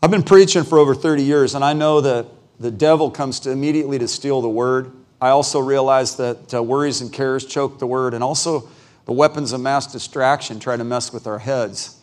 I've been preaching for over 30 years, and I know that the devil comes immediately to steal the word. I also realize that worries and cares choke the word, and also the weapons of mass distraction try to mess with our heads.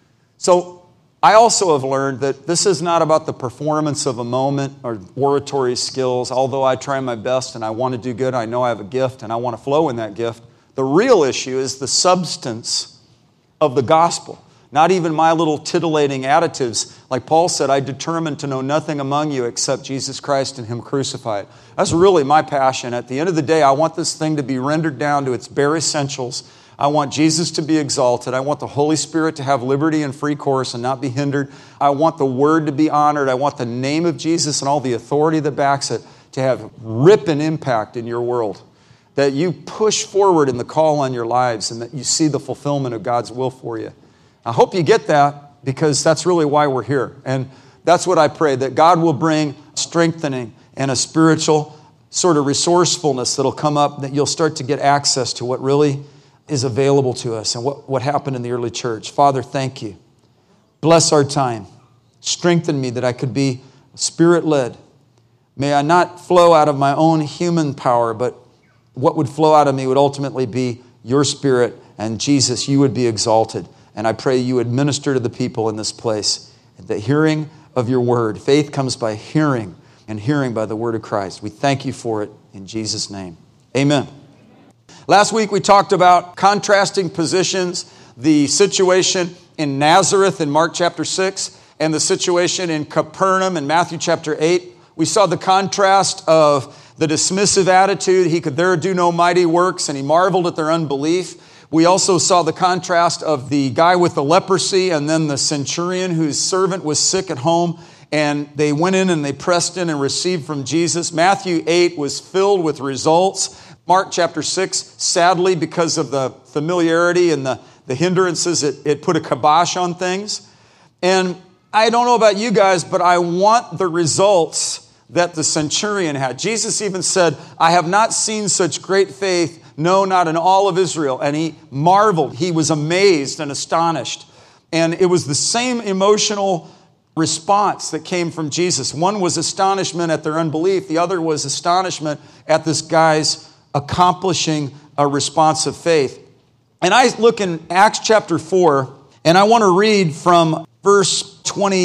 So I also have learned that this is not about the performance of a moment or oratory skills, although I try my best and I want to do good. I know I have a gift and I want to flow in that gift. The real issue is the substance of the gospel. Not even my little titillating additives. Like Paul said, I determined to know nothing among you except Jesus Christ and Him crucified. That's really my passion. At the end of the day, I want this thing to be rendered down to its bare essentials. I want Jesus to be exalted. I want the Holy Spirit to have liberty and free course and not be hindered. I want the Word to be honored. I want the name of Jesus and all the authority that backs it to have ripping impact in your world. That you push forward in the call on your lives and that you see the fulfillment of God's will for you. I hope you get that, because that's really why we're here. And that's what I pray, that God will bring strengthening and a spiritual sort of resourcefulness that'll come up, that you'll start to get access to what really is available to us and what happened in the early church. Father, thank you. Bless our time. Strengthen me that I could be Spirit-led. May I not flow out of my own human power, but what would flow out of me would ultimately be your Spirit, and Jesus, you would be exalted. And I pray you would minister to the people in this place. The hearing of your word. Faith comes by hearing, and hearing by the word of Christ. We thank you for it in Jesus' name. Amen. Last week we talked about contrasting positions, the situation in Nazareth in Mark chapter 6, and the situation in Capernaum in Matthew chapter 8. We saw the contrast of the dismissive attitude. He could there do no mighty works, and he marveled at their unbelief. We also saw the contrast of the guy with the leprosy and then the centurion whose servant was sick at home, and they went in and they pressed in and received from Jesus. Matthew 8 was filled with results. Mark chapter 6, sadly, because of the familiarity and the hindrances, it put a kibosh on things. And I don't know about you guys, but I want the results that the centurion had. Jesus even said, I have not seen such great faith, no, not in all of Israel. And he marveled. He was amazed and astonished. And it was the same emotional response that came from Jesus. One was astonishment at their unbelief. The other was astonishment at this guy's accomplishing a response of faith. And I look in Acts chapter 4, and I want to read from verse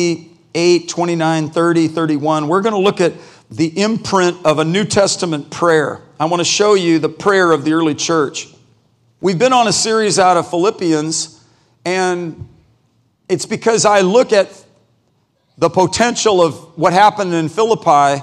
28, 29, 30, 31. We're going to look at the imprint of a New Testament prayer. I want to show you the prayer of the early church. We've been on a series out of Philippians, and it's because I look at the potential of what happened in Philippi,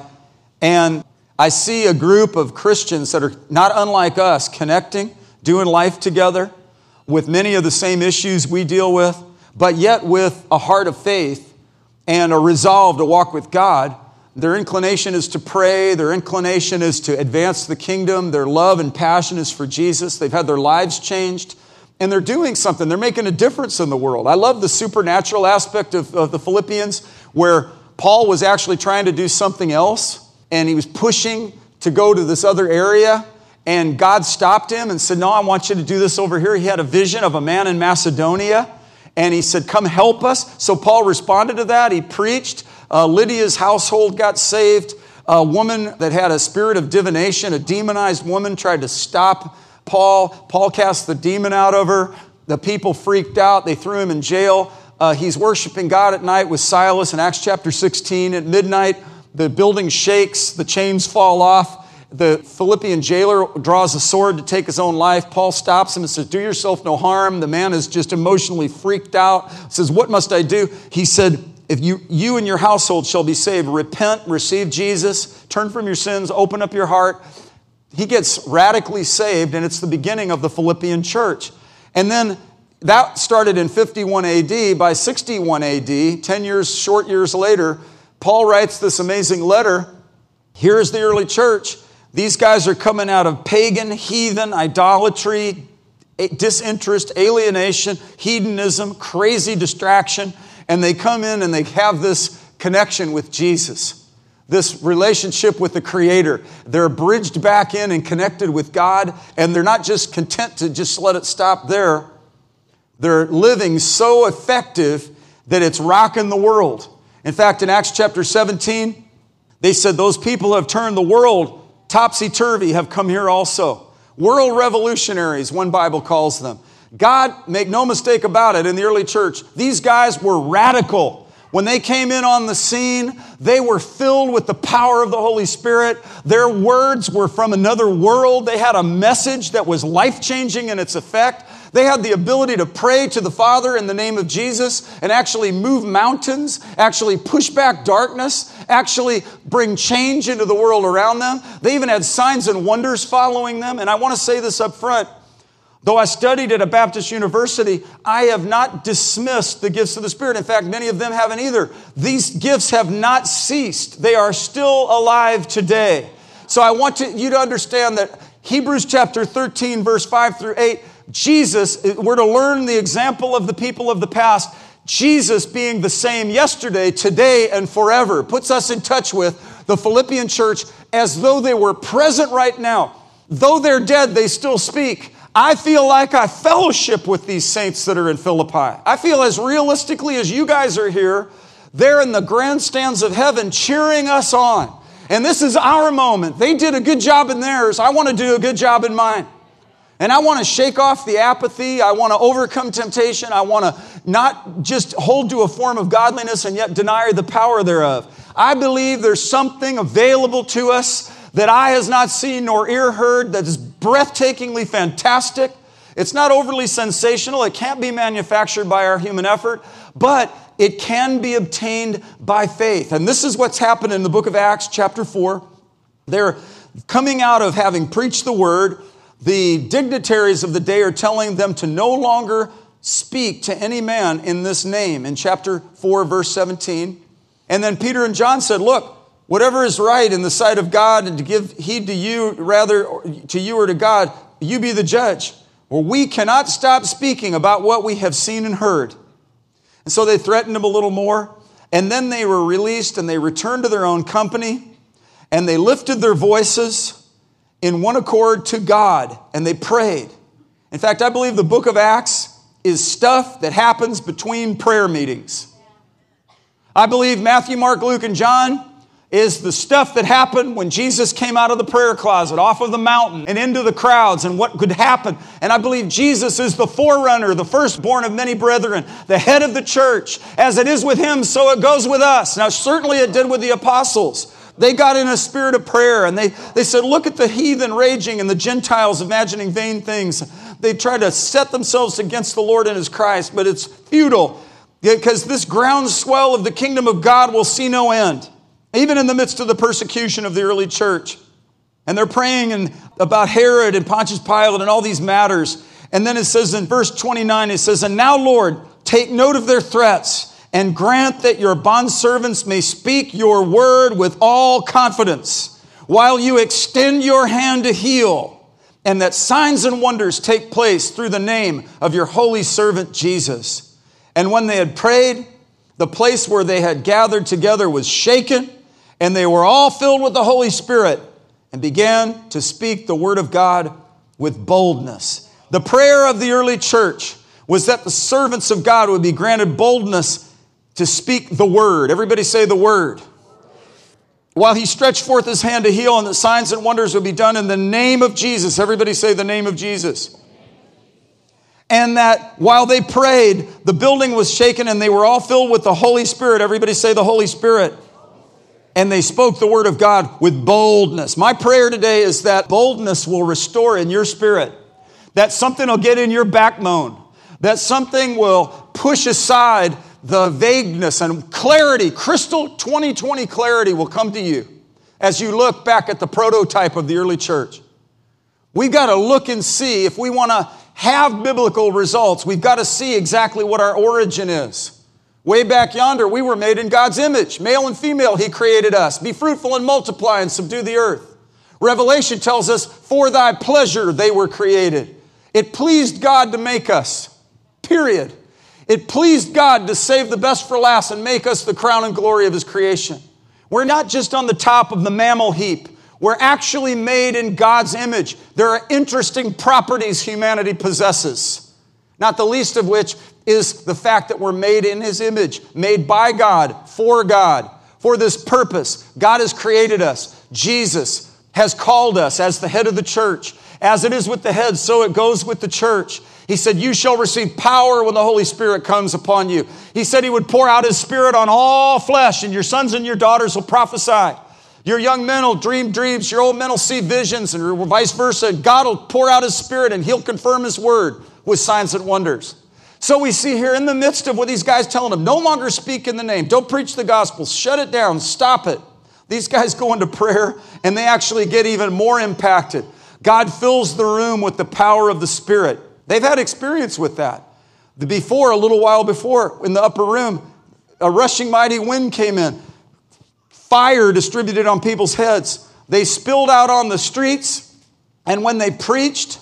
and I see a group of Christians that are not unlike us, connecting, doing life together with many of the same issues we deal with, but yet with a heart of faith and a resolve to walk with God. Their inclination is to pray. Their inclination is to advance the kingdom. Their love and passion is for Jesus. They've had their lives changed, and they're doing something. They're making a difference in the world. I love the supernatural aspect of the Philippians, where Paul was actually trying to do something else, and he was pushing to go to this other area, and God stopped him and said, no, I want you to do this over here. He had a vision of a man in Macedonia, and he said, come help us. So Paul responded to that. He preached. Lydia's household got saved. A woman that had a spirit of divination, a demonized woman, tried to stop Paul. Paul cast the demon out of her. The people freaked out. They threw him in jail. He's worshiping God at night with Silas in Acts chapter 16. At midnight, the building shakes. The chains fall off. The Philippian jailer draws a sword to take his own life. Paul stops him and says, do yourself no harm. The man is just emotionally freaked out. Says, what must I do? He said, if you and your household shall be saved, repent, receive Jesus, turn from your sins, open up your heart. He gets radically saved, and it's the beginning of the Philippian church. And then that started in 51 AD. By 61 AD, 10 short years later, Paul writes this amazing letter. Here's the early church. These guys are coming out of pagan, heathen, idolatry, disinterest, alienation, hedonism, crazy distraction. And they come in and they have this connection with Jesus, this relationship with the Creator. They're bridged back in and connected with God, and they're not just content to just let it stop there. They're living so effective that it's rocking the world. In fact, in Acts chapter 17, they said those people who have turned the world topsy-turvy have come here also. World revolutionaries, one Bible calls them. God, make no mistake about it, in the early church, these guys were radical. When they came in on the scene, they were filled with the power of the Holy Spirit. Their words were from another world. They had a message that was life-changing in its effect. They had the ability to pray to the Father in the name of Jesus and actually move mountains, actually push back darkness, actually bring change into the world around them. They even had signs and wonders following them. And I want to say this up front. Though I studied at a Baptist university, I have not dismissed the gifts of the Spirit. In fact, many of them haven't either. These gifts have not ceased. They are still alive today. So I want you to understand that Hebrews chapter 13, verse 5 through 8, Jesus, we're to learn the example of the people of the past. Jesus being the same yesterday, today, and forever puts us in touch with the Philippian church as though they were present right now. Though they're dead, they still speak. I feel like I fellowship with these saints that are in Philippi. I feel as realistically as you guys are here, they're in the grandstands of heaven cheering us on. And this is our moment. They did a good job in theirs. I want to do a good job in mine. And I want to shake off the apathy. I want to overcome temptation. I want to not just hold to a form of godliness and yet deny the power thereof. I believe there's something available to us that eye has not seen nor ear heard, that is breathtakingly fantastic. It's not overly sensational. It can't be manufactured by our human effort, but it can be obtained by faith. And this is what's happened in the book of Acts, chapter 4. They're coming out of having preached the word. The dignitaries of the day are telling them to no longer speak to any man in this name, in chapter 4, verse 17. And then Peter and John said, look, whatever is right in the sight of God and to give heed to you, rather to you or to God, you be the judge. Well, we cannot stop speaking about what we have seen and heard. And so they threatened him a little more. And then they were released and they returned to their own company. And they lifted their voices in one accord to God. And they prayed. In fact, I believe the book of Acts is stuff that happens between prayer meetings. I believe Matthew, Mark, Luke, and John is the stuff that happened when Jesus came out of the prayer closet, off of the mountain, and into the crowds, and what could happen. And I believe Jesus is the forerunner, the firstborn of many brethren, the head of the church. As it is with him, so it goes with us. Now, certainly it did with the apostles. They got in a spirit of prayer, and they said, look at the heathen raging and the Gentiles imagining vain things. They try to set themselves against the Lord and his Christ, but it's futile, because this groundswell of the kingdom of God will see no end. Even in the midst of the persecution of the early church. And they're praying about Herod and Pontius Pilate and all these matters. And then it says in verse 29, it says, and now, Lord, take note of their threats and grant that your bondservants may speak your word with all confidence while you extend your hand to heal, and that signs and wonders take place through the name of your holy servant Jesus. And when they had prayed, the place where they had gathered together was shaken, and they were all filled with the Holy Spirit and began to speak the word of God with boldness. The prayer of the early church was that the servants of God would be granted boldness to speak the word. Everybody say the word. While he stretched forth his hand to heal, and that signs and wonders would be done in the name of Jesus. Everybody say the name of Jesus. And that while they prayed, the building was shaken and they were all filled with the Holy Spirit. Everybody say the Holy Spirit. And they spoke the word of God with boldness. My prayer today is that boldness will restore in your spirit. That something will get in your backbone. That something will push aside the vagueness and clarity. Crystal 2020 clarity will come to you as you look back at the prototype of the early church. We've got to look and see if we want to have biblical results. We've got to see exactly what our origin is. Way back yonder, we were made in God's image. Male and female, he created us. Be fruitful and multiply and subdue the earth. Revelation tells us, for thy pleasure they were created. It pleased God to make us, period. It pleased God to save the best for last and make us the crown and glory of his creation. We're not just on the top of the mammal heap. We're actually made in God's image. There are interesting properties humanity possesses, not the least of which is the fact that we're made in His image, made by God, for this purpose. God has created us. Jesus has called us as the head of the church. As it is with the head, so it goes with the church. He said, you shall receive power when the Holy Spirit comes upon you. He said He would pour out His Spirit on all flesh, and your sons and your daughters will prophesy. Your young men will dream dreams, your old men will see visions, and vice versa. God will pour out His Spirit, and He'll confirm His word with signs and wonders. So we see here in the midst of what these guys telling them, no longer speak in the name. Don't preach the gospel. Shut it down. Stop it. These guys go into prayer, and they actually get even more impacted. God fills the room with the power of the Spirit. They've had experience with that. A little while before, in the upper room, a rushing mighty wind came in. Fire distributed on people's heads. They spilled out on the streets, and when they preached,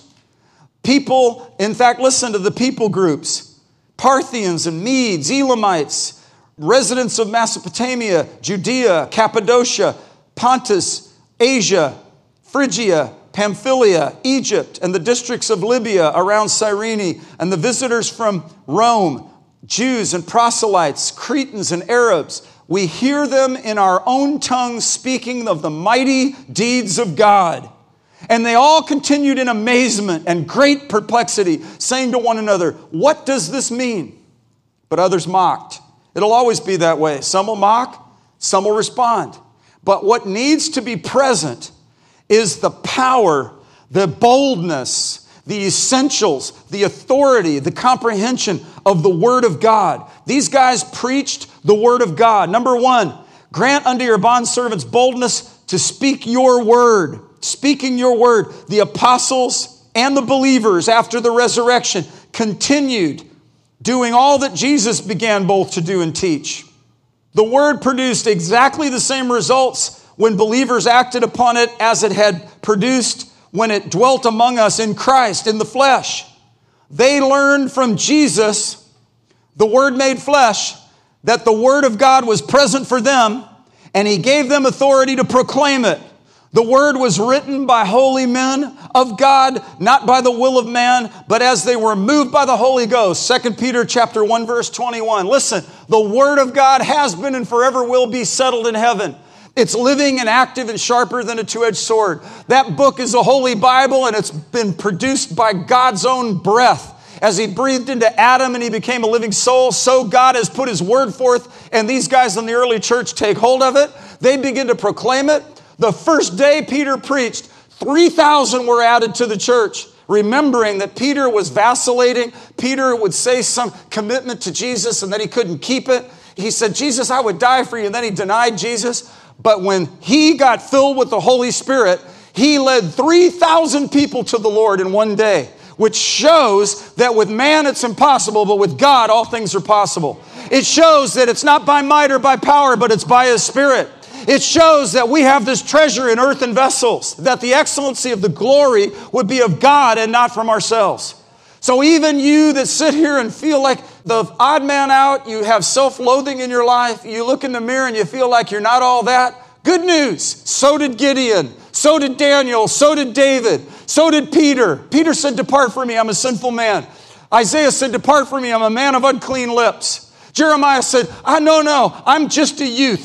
people, in fact, listen to the people groups. Parthians and Medes, Elamites, residents of Mesopotamia, Judea, Cappadocia, Pontus, Asia, Phrygia, Pamphylia, Egypt, and the districts of Libya around Cyrene, and the visitors from Rome, Jews and proselytes, Cretans and Arabs. We hear them in our own tongues speaking of the mighty deeds of God. And they all continued in amazement and great perplexity, saying to one another, what does this mean? But others mocked. It'll always be that way. Some will mock, some will respond. But what needs to be present is the power, the boldness, the essentials, the authority, the comprehension of the Word of God. These guys preached the Word of God. Number one, grant unto your bondservants boldness to speak your word. Speaking your word. The apostles and the believers after the resurrection continued doing all that Jesus began both to do and teach. The Word produced exactly the same results when believers acted upon it as it had produced when it dwelt among us in Christ, in the flesh. They learned from Jesus, the Word made flesh, that the Word of God was present for them, and He gave them authority to proclaim it. The Word was written by holy men of God, not by the will of man, but as they were moved by the Holy Ghost. 2 Peter chapter 1, verse 21. Listen, the Word of God has been and forever will be settled in heaven. It's living and active and sharper than a two-edged sword. That book is a holy Bible, and it's been produced by God's own breath. As He breathed into Adam and he became a living soul, so God has put His word forth, and these guys in the early church take hold of it. They begin to proclaim it. The first day Peter preached, 3,000 were added to the church. Remembering that Peter was vacillating. Peter would say some commitment to Jesus and that he couldn't keep it. He said, Jesus, I would die for you. And then he denied Jesus. But when he got filled with the Holy Spirit, he led 3,000 people to the Lord in one day, which shows that with man it's impossible, but with God all things are possible. It shows that it's not by might or by power, but it's by His Spirit. It shows that we have this treasure in earthen vessels, that the excellency of the glory would be of God and not from ourselves. So even you that sit here and feel like the odd man out, you have self-loathing in your life, you look in the mirror and you feel like you're not all that, good news. So did Gideon. So did Daniel. So did David. So did Peter. Peter said, depart from me, I'm a sinful man. Isaiah said, depart from me, I'm a man of unclean lips. Jeremiah said, no, I'm just a youth.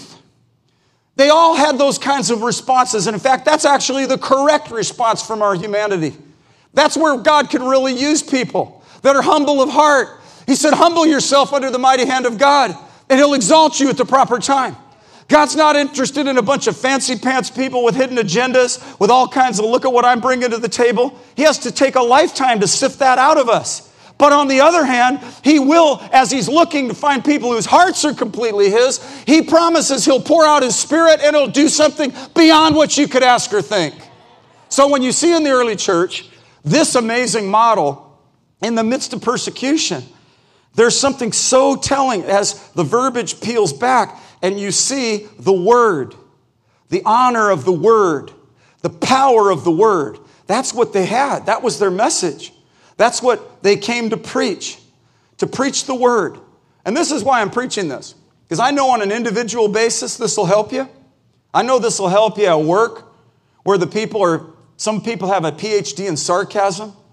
They all had those kinds of responses. And in fact, that's actually the correct response from our humanity. That's where God can really use people that are humble of heart. He said, humble yourself under the mighty hand of God, and He'll exalt you at the proper time. God's not interested in a bunch of fancy pants people with hidden agendas, with all kinds of look at what I'm bringing to the table. He has to take a lifetime to sift that out of us. But on the other hand, He will, as He's looking to find people whose hearts are completely His, He promises He'll pour out His Spirit and He'll do something beyond what you could ask or think. So when you see in the early church this amazing model in the midst of persecution, there's something so telling as the verbiage peels back and you see the Word, the honor of the Word, the power of the Word. That's what they had. That was their message. That's what they came to preach the Word. And this is why I'm preaching this, because I know on an individual basis this will help you. I know this will help you at work, where some people have a PhD in sarcasm.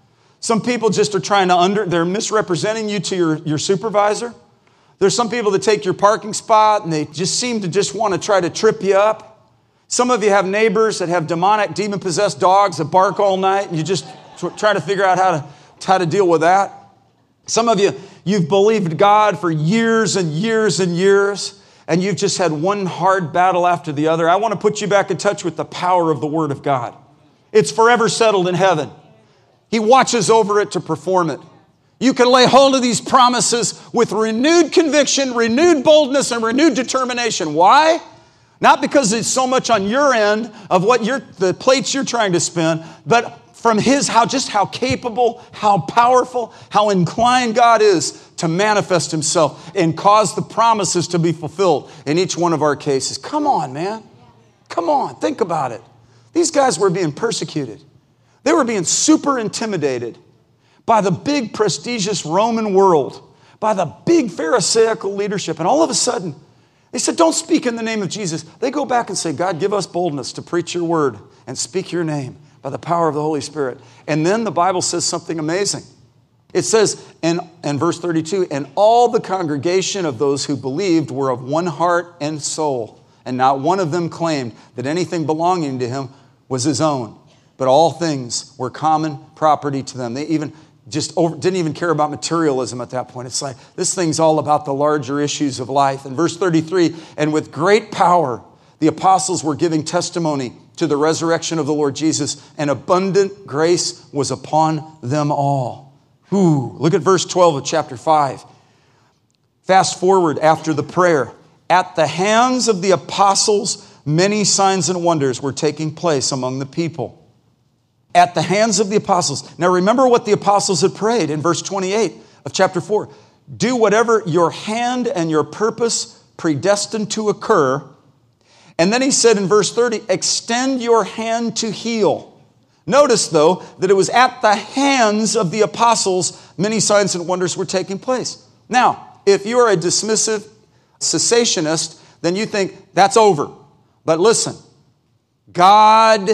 Some people just are trying to they're misrepresenting you to your supervisor. There's some people that take your parking spot and they just seem to just want to try to trip you up. Some of you have neighbors that have demon-possessed dogs that bark all night, and you just try to figure out how to deal with that. Some of you, you've believed God for years and years and years, and you've just had one hard battle after the other. I want to put you back in touch with the power of the Word of God. It's forever settled in heaven. He watches over it to perform it. You can lay hold of these promises with renewed conviction, renewed boldness, and renewed determination. Why? Not because it's so much on your end of the plates you're trying to spin, but from how capable, how powerful, how inclined God is to manifest Himself and cause the promises to be fulfilled in each one of our cases. Come on, man. Come on, think about it. These guys were being persecuted. They were being super intimidated by the big, prestigious Roman world, by the big Pharisaical leadership. And all of a sudden, they said, don't speak in the name of Jesus. They go back and say, God, give us boldness to preach your word and speak your name by the power of the Holy Spirit. And then the Bible says something amazing. It says in verse 32, and all the congregation of those who believed were of one heart and soul. And not one of them claimed that anything belonging to him was his own. But all things were common property to them. They even didn't even care about materialism at that point. It's like, this thing's all about the larger issues of life. In verse 33, and with great power, the apostles were giving testimony to the resurrection of the Lord Jesus, and abundant grace was upon them all. Ooh, look at verse 12 of chapter 5. Fast forward after the prayer. At the hands of the apostles, many signs and wonders were taking place among the people. At the hands of the apostles. Now remember what the apostles had prayed in verse 28 of chapter 4. Do whatever your hand and your purpose predestined to occur. And then he said in verse 30, extend your hand to heal. Notice though that it was at the hands of the apostles many signs and wonders were taking place. Now, if you are a dismissive cessationist, then you think that's over. But listen, God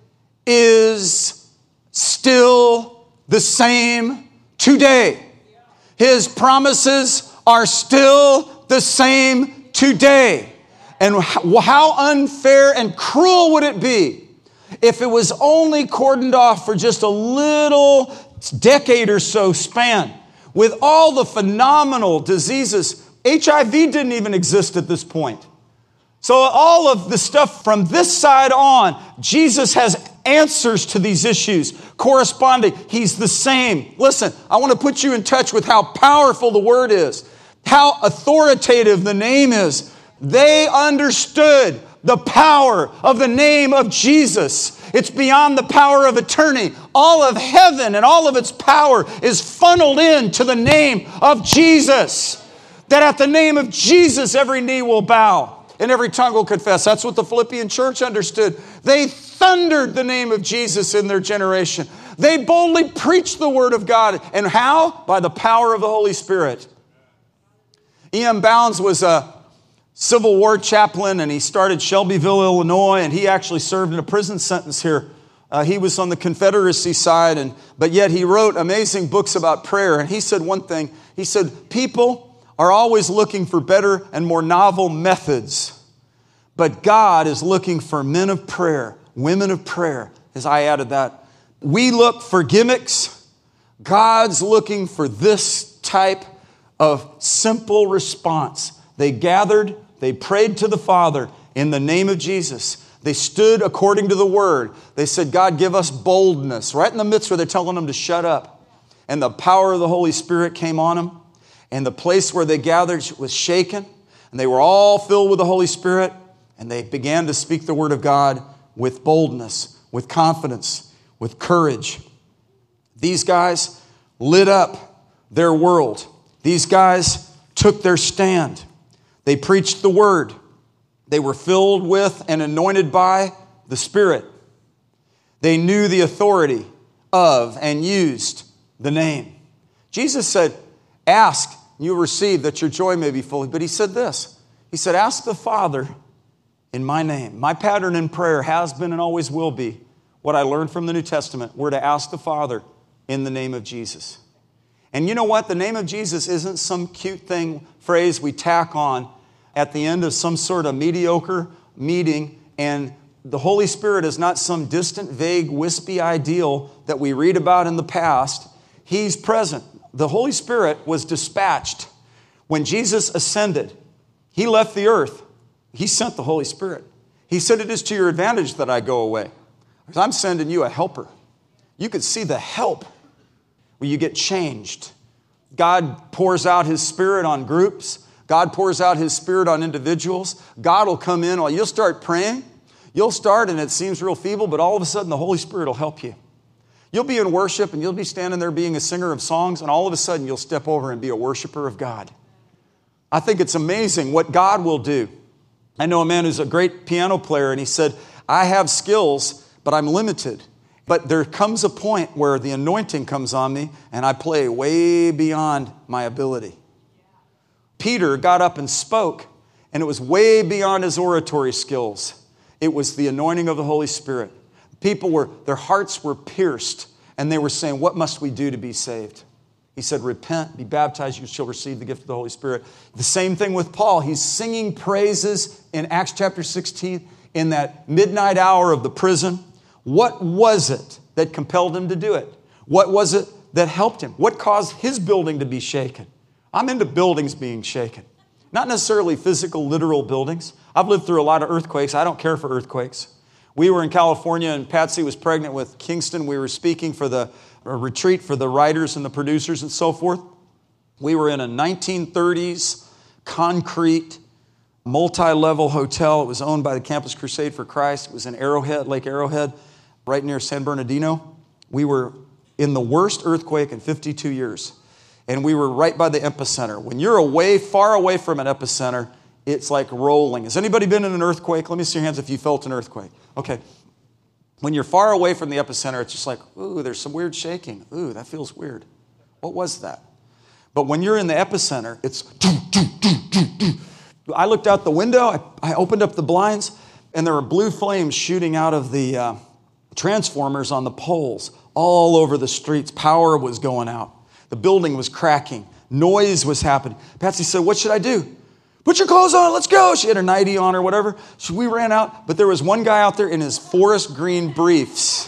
is still the same today. His promises are still the same today. And how unfair and cruel would it be if it was only cordoned off for just a little decade or so span with all the phenomenal diseases. HIV didn't even exist at this point. So all of the stuff from this side on, Jesus has answers to these issues corresponding. He's the same. Listen, I want to put you in touch with how powerful the word is, how authoritative the name is. They understood the power of the name of Jesus. It's beyond the power of attorney. All of heaven and all of its power is funneled into the name of Jesus. That at the name of Jesus, every knee will bow and every tongue will confess. That's what the Philippian church understood. They thundered the name of Jesus in their generation. They boldly preached the word of God. And how? By the power of the Holy Spirit. E.M. Bounds was a Civil War chaplain, and he started Shelbyville, Illinois, and he actually served in a prison sentence here. He was on the Confederacy side, but yet he wrote amazing books about prayer. And he said one thing. He said, people are always looking for better and more novel methods. But God is looking for men of prayer, women of prayer, as I added that. We look for gimmicks. God's looking for this type of simple response. They gathered, they prayed to the Father in the name of Jesus. They stood according to the word. They said, God, give us boldness. Right in the midst where they're telling them to shut up. And the power of the Holy Spirit came on them. And the place where they gathered was shaken. And they were all filled with the Holy Spirit. And they began to speak the word of God with boldness, with confidence, with courage. These guys lit up their world. These guys took their stand. They preached the word. They were filled with and anointed by the Spirit. They knew the authority of and used the name. Jesus said, ask, and you'll receive that your joy may be full. But he said this. He said, ask the Father in my name. My pattern in prayer has been and always will be what I learned from the New Testament. We're to ask the Father in the name of Jesus. And you know what? The name of Jesus isn't some cute phrase we tack on at the end of some sort of mediocre meeting, and the Holy Spirit is not some distant, vague, wispy ideal that we read about in the past. He's present. The Holy Spirit was dispatched. When Jesus ascended, He left the earth. He sent the Holy Spirit. He said, it is to your advantage that I go away, because I'm sending you a helper. You could see the help where you get changed. God pours out His Spirit on groups. God pours out His Spirit on individuals. God will come in. You'll start praying. You'll start, and it seems real feeble, but all of a sudden the Holy Spirit will help you. You'll be in worship, and you'll be standing there being a singer of songs, and all of a sudden you'll step over and be a worshiper of God. I think it's amazing what God will do. I know a man who's a great piano player, and he said, I have skills, but I'm limited. But there comes a point where the anointing comes on me, and I play way beyond my ability. Peter got up and spoke, and it was way beyond his oratory skills. It was the anointing of the Holy Spirit. Their hearts were pierced, and they were saying, what must we do to be saved? He said, repent, be baptized, you shall receive the gift of the Holy Spirit. The same thing with Paul. He's singing praises in Acts chapter 16 in that midnight hour of the prison. What was it that compelled him to do it? What was it that helped him? What caused his building to be shaken? I'm into buildings being shaken. Not necessarily physical, literal buildings. I've lived through a lot of earthquakes. I don't care for earthquakes. We were in California, and Patsy was pregnant with Kingston. We were speaking for a retreat for the writers and the producers and so forth. We were in a 1930s concrete multi-level hotel. It was owned by the Campus Crusade for Christ. It was in Arrowhead, Lake Arrowhead, right near San Bernardino. We were in the worst earthquake in 52 years. And we were right by the epicenter. When you're far away from an epicenter, it's like rolling. Has anybody been in an earthquake? Let me see your hands if you felt an earthquake. Okay. When you're far away from the epicenter, it's just like, ooh, there's some weird shaking. Ooh, that feels weird. What was that? But when you're in the epicenter, it's... I looked out the window, I opened up the blinds, and there were blue flames shooting out of the transformers on the poles all over the streets. Power was going out. The building was cracking. Noise was happening. Patsy said, what should I do? Put your clothes on, let's go. She had her nightie on or whatever. So we ran out, but there was one guy out there in his forest green briefs.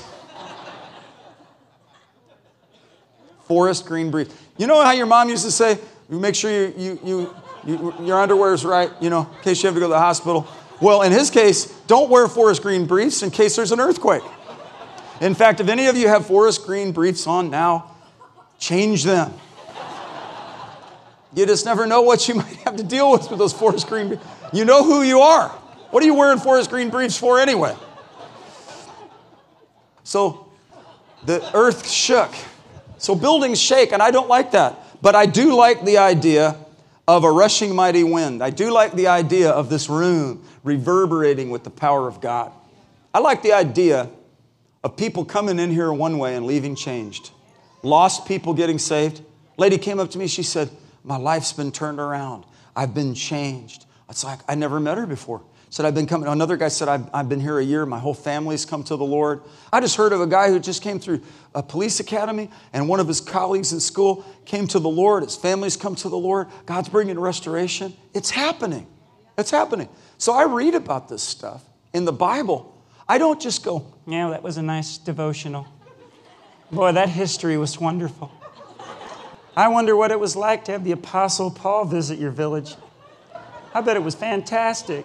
Forest green briefs. You know how your mom used to say, make sure your underwear is right, in case you have to go to the hospital. Well, in his case, don't wear forest green briefs in case there's an earthquake. In fact, if any of you have forest green briefs on now, change them. You just never know what you might have to deal with those forest green briefs. You know who you are. What are you wearing forest green briefs for anyway? So the earth shook. So buildings shake, and I don't like that. But I do like the idea of a rushing mighty wind. I do like the idea of this room reverberating with the power of God. I like the idea of people coming in here one way and leaving changed. Lost people getting saved. Lady came up to me, she said, my life's been turned around. I've been changed. It's like, I never met her before. Said, I've been coming. Another guy said, I've been here a year. My whole family's come to the Lord. I just heard of a guy who just came through a police academy, and one of his colleagues in school came to the Lord. His family's come to the Lord. God's bringing restoration. It's happening. It's happening. So I read about this stuff in the Bible. I don't just go, yeah, that was a nice devotional. Boy, that history was wonderful. I wonder what it was like to have the Apostle Paul visit your village. I bet it was fantastic.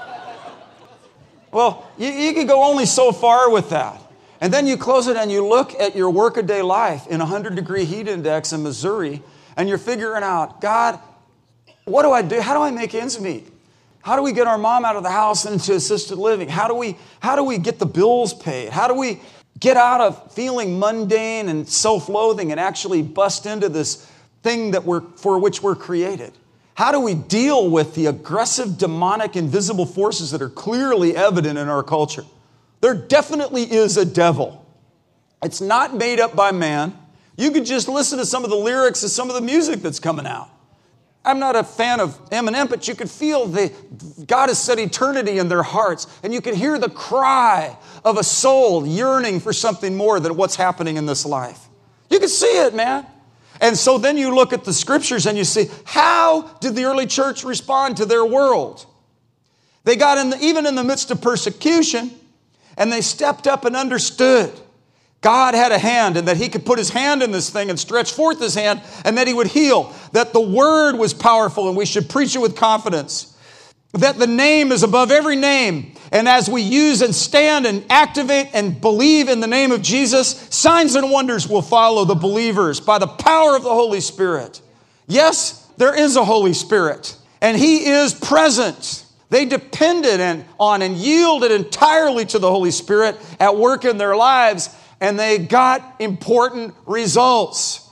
Well, you could go only so far with that. And then you close it and you look at your workaday life in a 100-degree heat index in Missouri, and you're figuring out, God, what do I do? How do I make ends meet? How do we get our mom out of the house and into assisted living? How do we get the bills paid? How do we get out of feeling mundane and self-loathing and actually bust into this thing for which we're created? How do we deal with the aggressive, demonic, invisible forces that are clearly evident in our culture? There definitely is a devil. It's not made up by man. You could just listen to some of the lyrics of some of the music that's coming out. I'm not a fan of Eminem, but you could feel God has set eternity in their hearts, and you could hear the cry of a soul yearning for something more than what's happening in this life. You can see it, man. And so then you look at the scriptures and you see, how did the early church respond to their world? They got even in the midst of persecution, and they stepped up and understood God had a hand, and that He could put His hand in this thing and stretch forth His hand, and that He would heal. That the word was powerful and we should preach it with confidence. That the name is above every name. And as we use and stand and activate and believe in the name of Jesus, signs and wonders will follow the believers by the power of the Holy Spirit. Yes, there is a Holy Spirit, and He is present. They depended on and yielded entirely to the Holy Spirit at work in their lives, and they got important results.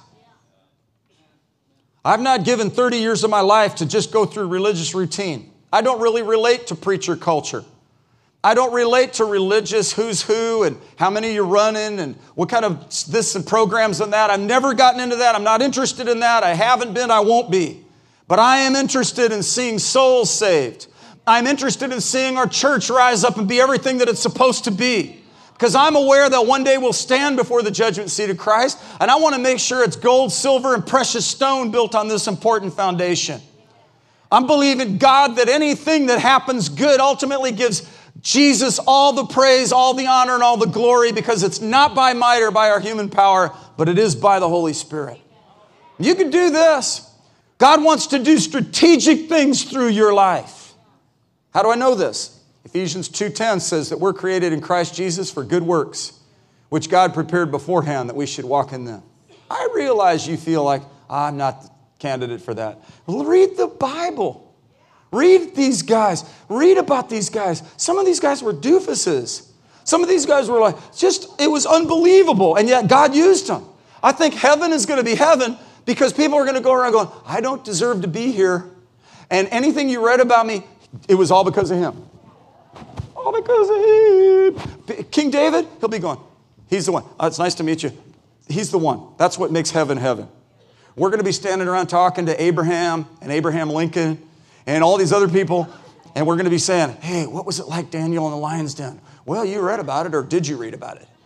I've not given 30 years of my life to just go through religious routine. I don't really relate to preacher culture. I don't relate to religious who's who and how many you're running and what kind of this and programs and that. I've never gotten into that. I'm not interested in that. I haven't been. I won't be. But I am interested in seeing souls saved. I'm interested in seeing our church rise up and be everything that it's supposed to be. Because I'm aware that one day we'll stand before the judgment seat of Christ, and I want to make sure it's gold, silver, and precious stone built on this important foundation. I'm believing God that anything that happens good ultimately gives Jesus all the praise, all the honor, and all the glory, because it's not by might or by our human power, but it is by the Holy Spirit. You can do this. God wants to do strategic things through your life. How do I know this? Ephesians 2:10 says that we're created in Christ Jesus for good works, which God prepared beforehand that we should walk in them. I realize you feel like, I'm not the candidate for that. Well, read the Bible. Read these guys. Read about these guys. Some of these guys were doofuses. Some of these guys were like, it was unbelievable, and yet God used them. I think heaven is going to be heaven because people are going to go around going, I don't deserve to be here. And anything you read about me, it was all because of him. All because of him. King David, he'll be going, he's the one. It's nice to meet you. He's the one. That's what makes heaven heaven. We're going to be standing around talking to Abraham and Abraham Lincoln and all these other people, and we're going to be saying, hey, what was it like, Daniel, in the lion's den? Well, you read about it, or did you read about it?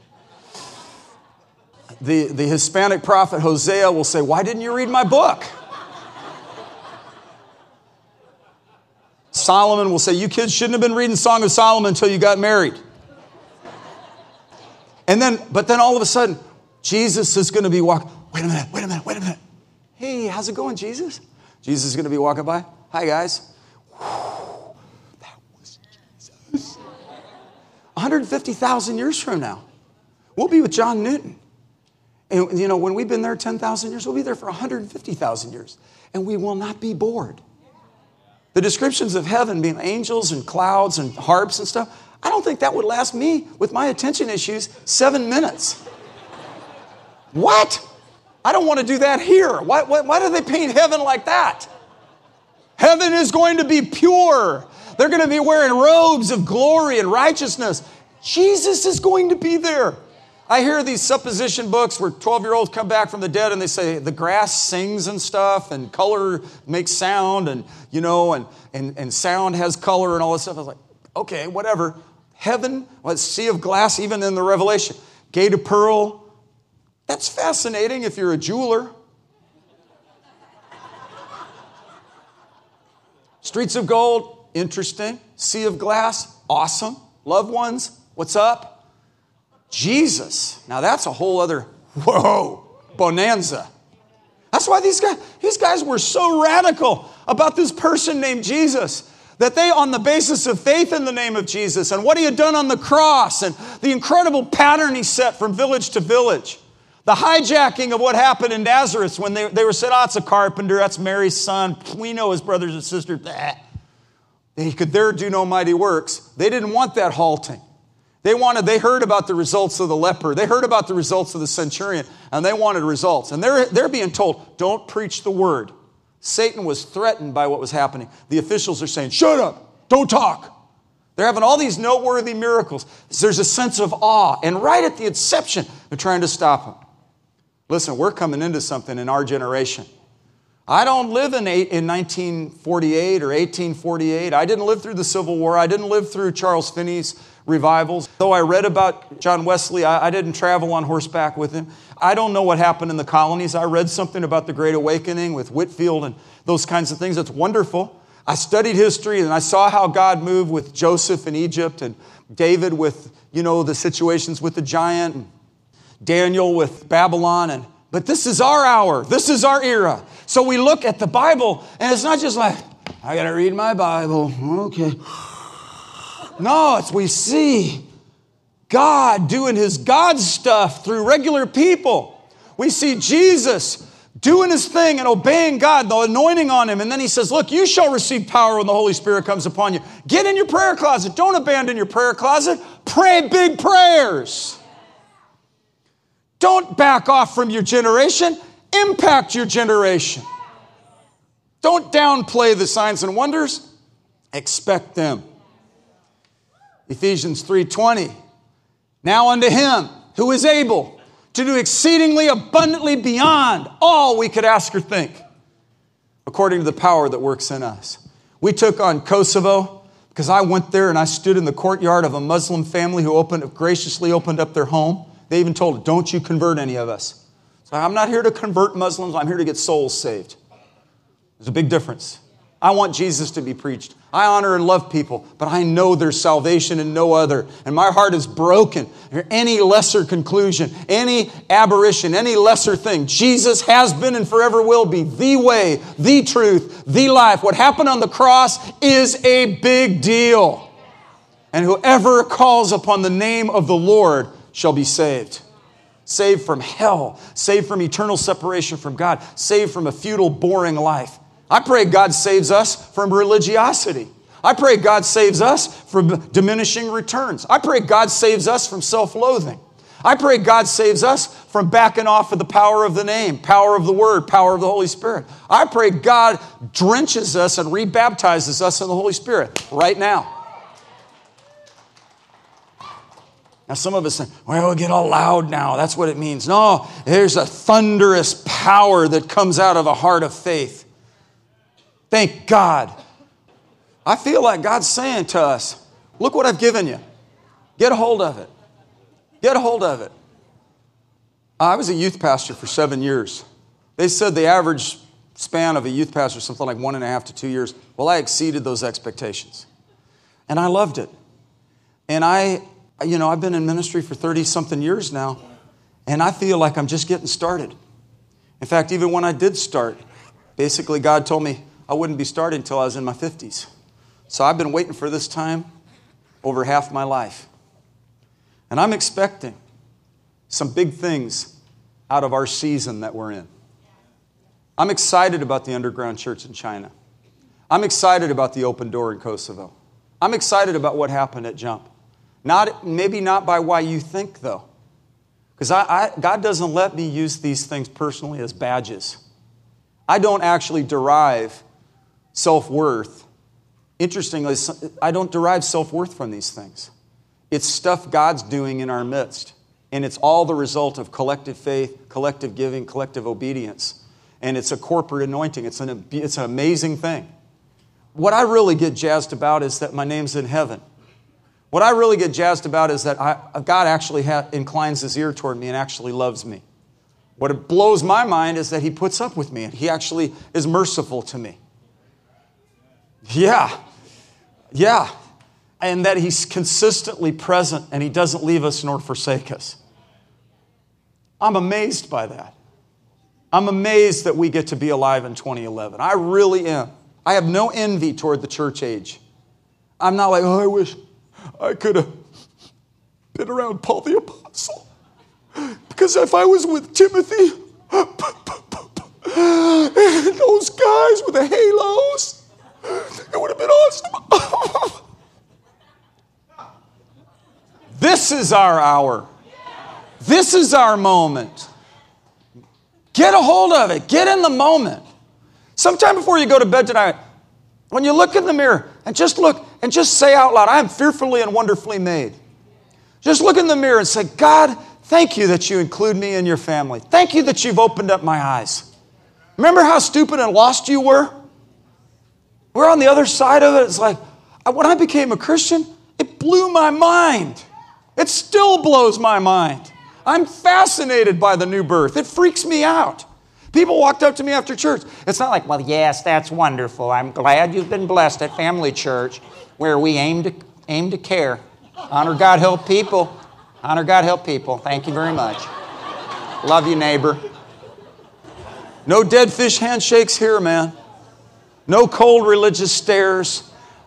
The Hispanic prophet Hosea will say, why didn't you read my book? Solomon will say, you kids shouldn't have been reading Song of Solomon until you got married. But then all of a sudden, Jesus is going to be walking. Wait a minute. Hey, how's it going, Jesus? Jesus is going to be walking by. Hi, guys. Whew, that was Jesus. 150,000 years from now, we'll be with John Newton. And, when we've been there 10,000 years, we'll be there for 150,000 years. And we will not be bored. The descriptions of heaven being angels and clouds and harps and stuff, I don't think that would last me, with my attention issues, 7 minutes. What? I don't want to do that here. Why do they paint heaven like that? Heaven is going to be pure. They're going to be wearing robes of glory and righteousness. Jesus is going to be there. I hear these supposition books where 12-year-olds come back from the dead and they say the grass sings and stuff and color makes sound and sound has color and all this stuff. I was like, okay, whatever. Heaven, sea of glass, even in the Revelation. Gate of pearl. That's fascinating if you're a jeweler. Streets of gold, interesting. Sea of glass, awesome. Loved ones, what's up? Jesus, now that's a whole other, bonanza. That's why these guys were so radical about this person named Jesus, that they, on the basis of faith in the name of Jesus and what he had done on the cross and the incredible pattern he set from village to village, the hijacking of what happened in Nazareth when they were said, it's a carpenter, that's Mary's son, we know his brothers and sisters, he could there do no mighty works. They didn't want that halting. They heard about the results of the leper. They heard about the results of the centurion, and they wanted results. And they're being told, don't preach the word. Satan was threatened by what was happening. The officials are saying, shut up, don't talk. They're having all these noteworthy miracles. There's a sense of awe. And right at the inception, they're trying to stop them. Listen, we're coming into something in our generation. I don't live in 1948 or 1848. I didn't live through the Civil War. I didn't live through Charles Finney's revivals. Though I read about John Wesley, I didn't travel on horseback with him. I don't know what happened in the colonies. I read something about the Great Awakening with Whitefield and those kinds of things. It's wonderful. I studied history and I saw how God moved with Joseph in Egypt and David with, the situations with the giant, and Daniel with Babylon. But this is our hour. This is our era. So we look at the Bible and it's not just like, I got to read my Bible. Okay. No, we see God doing His God stuff through regular people. We see Jesus doing His thing and obeying God, the anointing on Him. And then He says, look, you shall receive power when the Holy Spirit comes upon you. Get in your prayer closet. Don't abandon your prayer closet. Pray big prayers. Don't back off from your generation. Impact your generation. Don't downplay the signs and wonders. Expect them. Ephesians 3:20. Now unto Him who is able to do exceedingly abundantly beyond all we could ask or think, according to the power that works in us. We took on Kosovo because I went there and I stood in the courtyard of a Muslim family who graciously opened up their home. They even told, don't you convert any of us. So I'm not here to convert Muslims. I'm here to get souls saved. There's a big difference. I want Jesus to be preached. I honor and love people, but I know there's salvation in no other. And my heart is broken for any lesser conclusion, any aberration, any lesser thing. Jesus has been and forever will be the way, the truth, the life. What happened on the cross is a big deal. And whoever calls upon the name of the Lord shall be saved. Saved from hell, saved from eternal separation from God, saved from a futile, boring life. I pray God saves us from religiosity. I pray God saves us from diminishing returns. I pray God saves us from self-loathing. I pray God saves us from backing off of the power of the name, power of the Word, power of the Holy Spirit. I pray God drenches us and rebaptizes us in the Holy Spirit right now. Now some of us say, well, we get all loud now. That's what it means. No, there's a thunderous power that comes out of a heart of faith. Thank God. I feel like God's saying to us, look what I've given you. Get a hold of it. Get a hold of it. I was a youth pastor for 7 years. They said the average span of a youth pastor is something like 1.5 to 2 years. Well, I exceeded those expectations. And I loved it. And I've been in ministry for 30-something years now, and I feel like I'm just getting started. In fact, even when I did start, basically God told me I wouldn't be starting until I was in my 50s. So I've been waiting for this time over half my life. And I'm expecting some big things out of our season that we're in. I'm excited about the underground church in China. I'm excited about the open door in Kosovo. I'm excited about what happened at Jump. Maybe not by why you think, though. Because God doesn't let me use these things personally as badges. I don't actually derive self-worth. Interestingly, I don't derive self-worth from these things. It's stuff God's doing in our midst. And it's all the result of collective faith, collective giving, collective obedience. And it's a corporate anointing. It's an amazing thing. What I really get jazzed about is that my name's in heaven. What I really get jazzed about is that God actually inclines His ear toward me and actually loves me. What blows my mind is that He puts up with me and He actually is merciful to me. Yeah. And that He's consistently present and He doesn't leave us nor forsake us. I'm amazed by that. I'm amazed that we get to be alive in 2011. I really am. I have no envy toward the church age. I'm not like, I wish I could have been around Paul the Apostle. Because if I was with Timothy and those guys with the halos, it would have been awesome. This is our hour. This is our moment. Get a hold of it. Get in the moment. Sometime before you go to bed tonight, when you look in the mirror and just look and just say out loud, I am fearfully and wonderfully made. Just look in the mirror and say, God, thank you that you include me in your family. Thank you that you've opened up my eyes. Remember how stupid and lost you were? We're on the other side of it. It's like, when I became a Christian, it blew my mind. It still blows my mind. I'm fascinated by the new birth. It freaks me out. People walked up to me after church. It's not like, well, yes, that's wonderful. I'm glad you've been blessed at Family Church, where we aim to care. Honor God, help people. Honor God, help people. Thank you very much. Love you, neighbor. No dead fish handshakes here, man. No cold religious stares.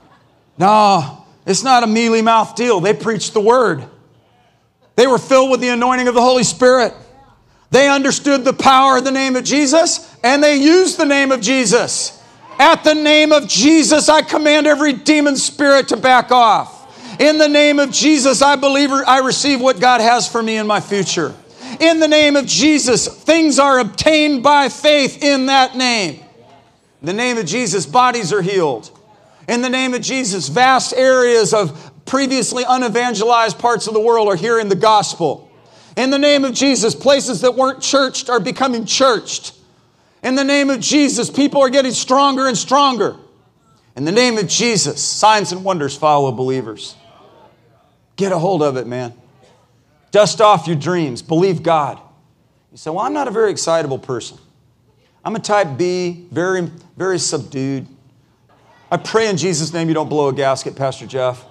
No, it's not a mealy-mouthed deal. They preached the Word. They were filled with the anointing of the Holy Spirit. They understood the power of the name of Jesus, and they used the name of Jesus. At the name of Jesus, I command every demon spirit to back off. In the name of Jesus, I believe I receive what God has for me in my future. In the name of Jesus, things are obtained by faith in that name. In the name of Jesus, bodies are healed. In the name of Jesus, vast areas of previously unevangelized parts of the world are hearing the gospel. In the name of Jesus, places that weren't churched are becoming churched. In the name of Jesus, people are getting stronger and stronger. In the name of Jesus, signs and wonders follow believers. Get a hold of it, man. Dust off your dreams. Believe God. You say, well, I'm not a very excitable person. I'm a type B, very, very subdued. I pray in Jesus' name you don't blow a gasket, Pastor Jeff.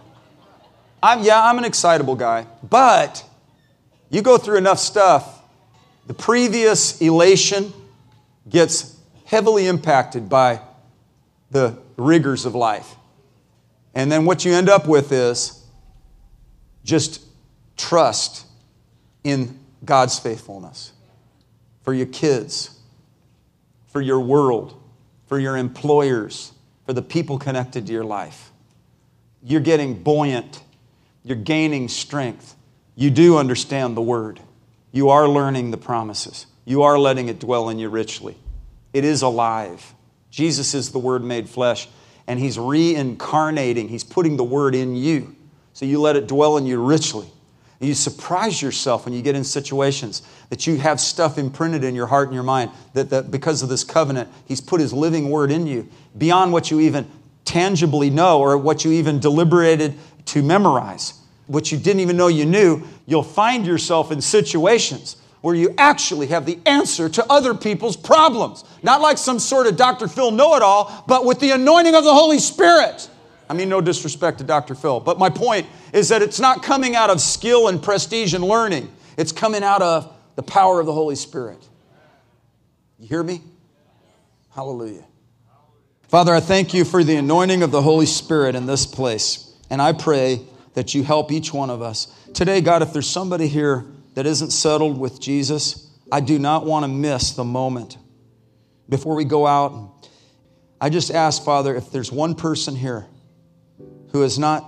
I'm an excitable guy. But you go through enough stuff, the previous elation gets heavily impacted by the rigors of life. And then what you end up with is just trust in God's faithfulness for your kids, for your world, for your employers, for the people connected to your life. You're getting buoyant. You're gaining strength. You do understand the Word. You are learning the promises. You are letting it dwell in you richly. It is alive. Jesus is the Word made flesh, and He's reincarnating. He's putting the Word in you, so you let it dwell in you richly. And you surprise yourself when you get in situations that you have stuff imprinted in your heart and your mind that because of this covenant, He's put His living Word in you beyond what you even tangibly know or what you even deliberated to memorize. What you didn't even know you knew, you'll find yourself in situations where you actually have the answer to other people's problems. Not like some sort of Dr. Phil know-it-all, but with the anointing of the Holy Spirit. I mean, no disrespect to Dr. Phil, but my point is that it's not coming out of skill and prestige and learning. It's coming out of the power of the Holy Spirit. You hear me? Hallelujah. Father, I thank you for the anointing of the Holy Spirit in this place. And I pray that you help each one of us. Today, God, if there's somebody here that isn't settled with Jesus, I do not want to miss the moment. Before we go out, I just ask, Father, if there's one person here who is not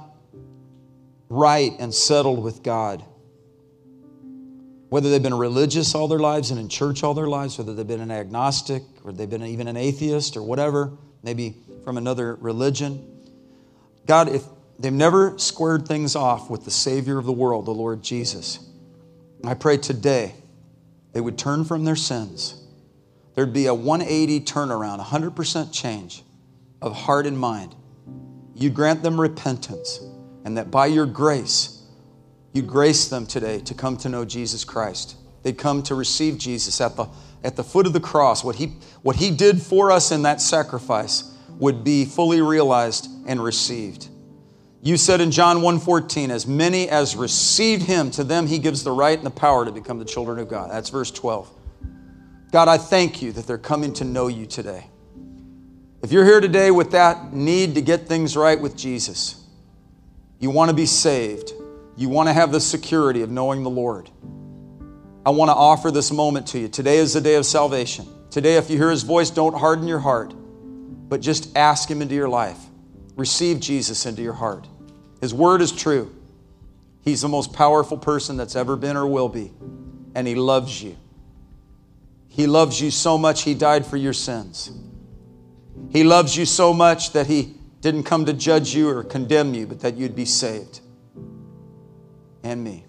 right and settled with God, whether they've been religious all their lives and in church all their lives, whether they've been an agnostic or they've been even an atheist or whatever, maybe from another religion. God, if they've never squared things off with the Savior of the world, the Lord Jesus, I pray today they would turn from their sins. There'd be a 180 turnaround, 100% change of heart and mind. You grant them repentance, and that by your grace, you grace them today to come to know Jesus Christ. They'd come to receive Jesus at the foot of the cross. What he did for us in that sacrifice would be fully realized and received. You said in John 1:14, as many as received Him, to them He gives the right and the power to become the children of God. That's verse 12. God, I thank you that they're coming to know you today. If you're here today with that need to get things right with Jesus, you want to be saved, you want to have the security of knowing the Lord, I want to offer this moment to you. Today is the day of salvation. Today, if you hear His voice, don't harden your heart, but just ask Him into your life. Receive Jesus into your heart. His word is true. He's the most powerful person that's ever been or will be, and He loves you. He loves you so much He died for your sins. He loves you so much that He didn't come to judge you or condemn you, but that you'd be saved. And me.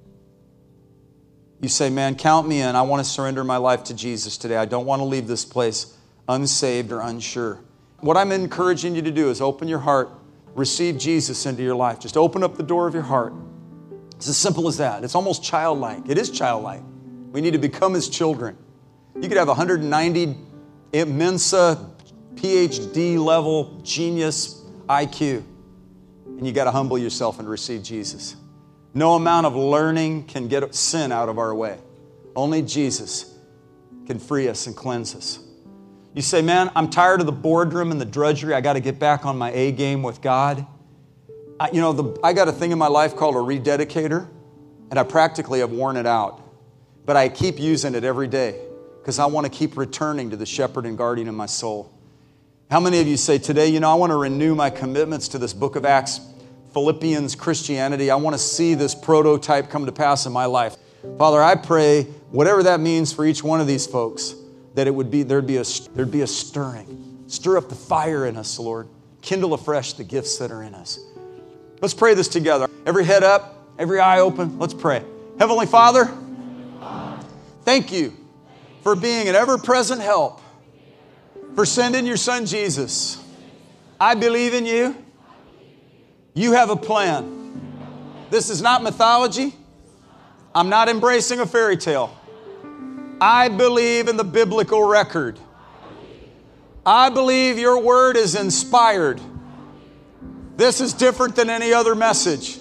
You say, man, count me in. I want to surrender my life to Jesus today. I don't want to leave this place unsaved or unsure. What I'm encouraging you to do is open your heart receive Jesus into your life. Just open up the door of your heart. It's as simple as that. It's almost childlike. It is childlike. We need to become His children. You could have 190 Mensa, PhD level, genius IQ, and you got to humble yourself and receive Jesus. No amount of learning can get sin out of our way. Only Jesus can free us and cleanse us. You say, man, I'm tired of the boardroom and the drudgery. I got to get back on my A game with God. I got a thing in my life called a rededicator, and I practically have worn it out. But I keep using it every day because I want to keep returning to the shepherd and guardian of my soul. How many of you say today, I want to renew my commitments to this book of Acts, Philippians Christianity. I want to see this prototype come to pass in my life. Father, I pray, whatever that means for each one of these folks, that there'd be a stirring. Stir up the fire in us, Lord. Kindle afresh the gifts that are in us. Let's pray this together. Every head up, every eye open. Let's pray. Heavenly Father, thank you for being an ever-present help, for sending your Son Jesus. I believe in you. You have a plan. This is not mythology. I'm not embracing a fairy tale. I believe in the biblical record. I believe your word is inspired. This is different than any other message.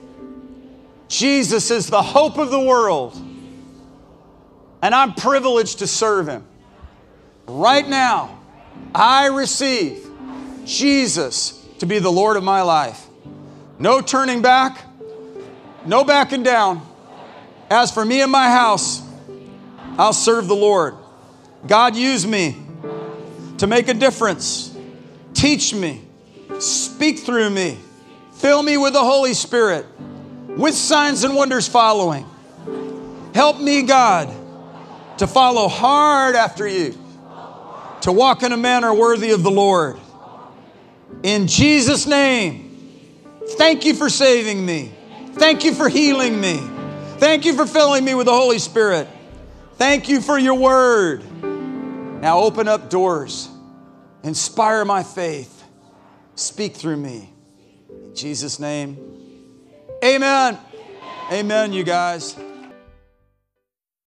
Jesus is the hope of the world, and I'm privileged to serve Him. Right now, I receive Jesus to be the Lord of my life. No turning back, no backing down. As for me and my house, I'll serve the Lord. God, use me to make a difference. Teach me. Speak through me. Fill me with the Holy Spirit, with signs and wonders following. Help me, God, to follow hard after you, to walk in a manner worthy of the Lord. In Jesus' name, thank you for saving me. Thank you for healing me. Thank you for filling me with the Holy Spirit. Thank you for your word. Now open up doors. Inspire my faith. Speak through me. In Jesus' name, amen. Amen, you guys.